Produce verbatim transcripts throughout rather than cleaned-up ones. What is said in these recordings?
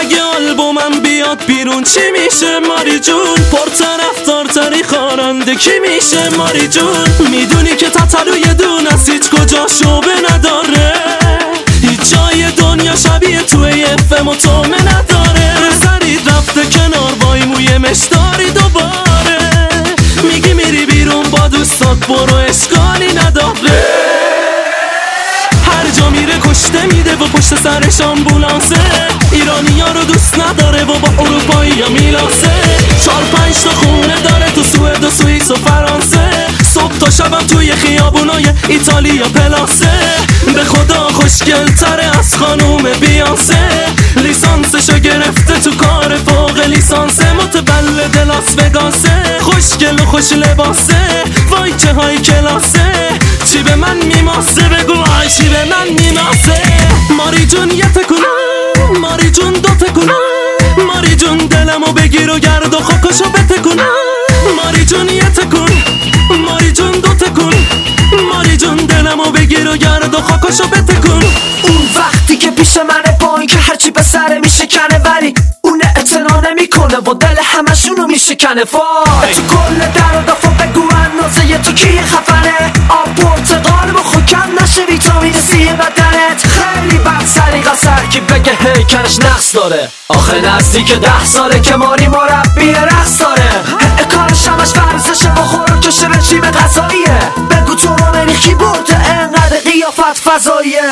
اگه آلبومم بیاد بیرون چی میشه ماری جون؟ پرطرفدار تری خواننده کی میشه ماری جون؟ میدونی که تتلوی دون از هیچ کجا شعبه نداره، هیچ جای دنیا شبیه توی افم و تومه نداره. سرید رفته کنار وای موی مشداری دوباره، میگی میری بیرون با دوستات برو اشکالی نداره. هر جا میره کشته میده و پشت سرش آمبولانسه، ایرانی ها رو دوست نداره و با اروپایی ها میلاسه. چار پنج تا خونه داره تو سوئد و سوئیس و فرانسه، صبح تا شبم توی خیابونای ایتالیا پلاسه. به خدا خوشگل تره از خانوم بیانسه، لیسانسشو گرفته تو کار فوق لیسانسه. متولد لاس وگاسه، خوشگل و خوش لباسه، وای چه های کلاسه. چی به من میماسه بگو آی چی به من میماسه. ماری جون یه تکونه، ماری جون دو تکونه، ماری جون دلمو بگیر و گرد و خاکشو بتکونه. ماری جون یه تکون، ماری جون دو تکون، ماری جون دلمو بگیر و گرد و خاکشو بتکون. اون وقتی که پیش منه با این که هرچی به سره میشکنه، ولی اون اعتنا نمیکنه و دل همشونو میشکنه. وای تو کل در و دفعه بگو اندازه تو کی خفنه، آب پرتقال بخور کم نشه ویتامین سی بدنت. خیلی بد سلیقه سر کی بگه هیکلش نقص داره، آخه نزدیک ده ساله که ماری مربی رقص داره. کارش همش ورزشه و خوراکش رژیم غذاییه، بگو تو رو نمیخی برده انقدر قیافت فضاییه.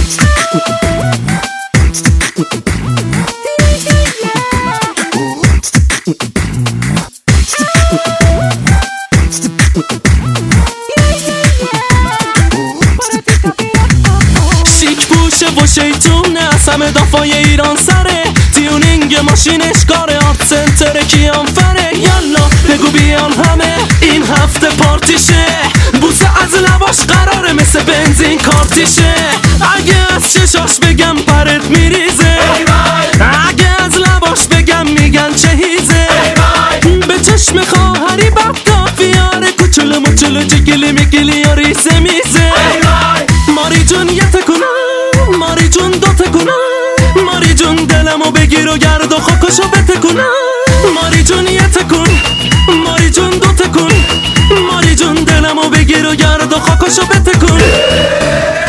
شیک پوشه و شیطونه از همه دافای ایران سره، تیونینگ ماشینش کاره، آرت سنتر کیان فره. یالا بگو بیان همه این هفته پارتیشه، بوسه از لباش قراره مثل بنزین کارتیشه. اگه از چشاش بگم پرت میریزه، اگه از لباش بگم میگن چه هیزه. به چشم خواهری بدگافیاره، کوچولو موچولو جگلی میگلی یا ریزه میزه. ماری جون یه تکونه، ماری جون دو تکونه، ماری جون دلمو بگیر و گرد و خاکشو بتکونه. ماری جون یه تکون، ماری جون دو تکون، ماری جون دلمو بگیر و گرد و خاکشو بتکون.